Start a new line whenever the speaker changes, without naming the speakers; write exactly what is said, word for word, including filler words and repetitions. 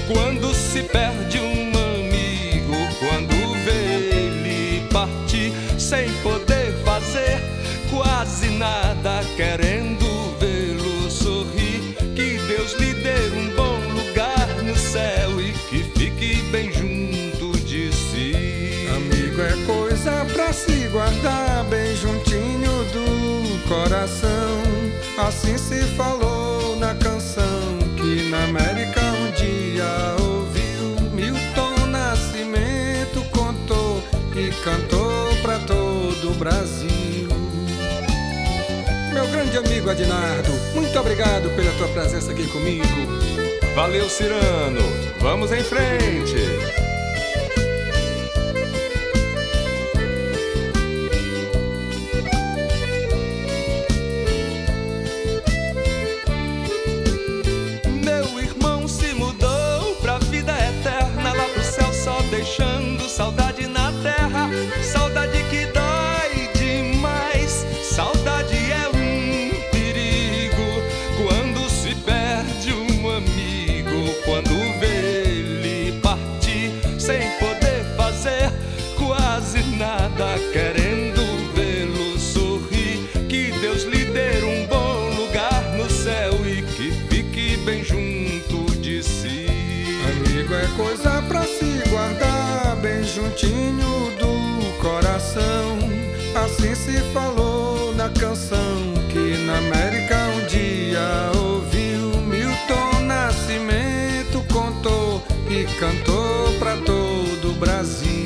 Quando se perde um amigo, quando vê ele partir sem poder fazer quase nada, querendo vê-lo sorrir, que Deus lhe dê um bom lugar no céu e que fique bem junto de si.
Amigo é coisa pra se guardar bem juntinho do coração. Assim se falou na canção que na América um dia ouviu. Milton Nascimento contou e cantou pra todo o Brasil. Meu grande amigo Adinardo, muito obrigado pela tua presença aqui comigo.
Valeu, Cirano, vamos em frente. Deixando saudade na terra, saudade que dói demais. Saudade é um perigo quando se perde um amigo, quando vê ele partir sem poder fazer quase nada, querendo vê-lo sorrir, que Deus lhe dê um bom lugar no céu e que fique bem junto de si.
Amigo é coisa pra se guardar bem juntinho do coração. Assim se falou na canção que na América um dia ouviu. Milton Nascimento contou e cantou pra todo o Brasil.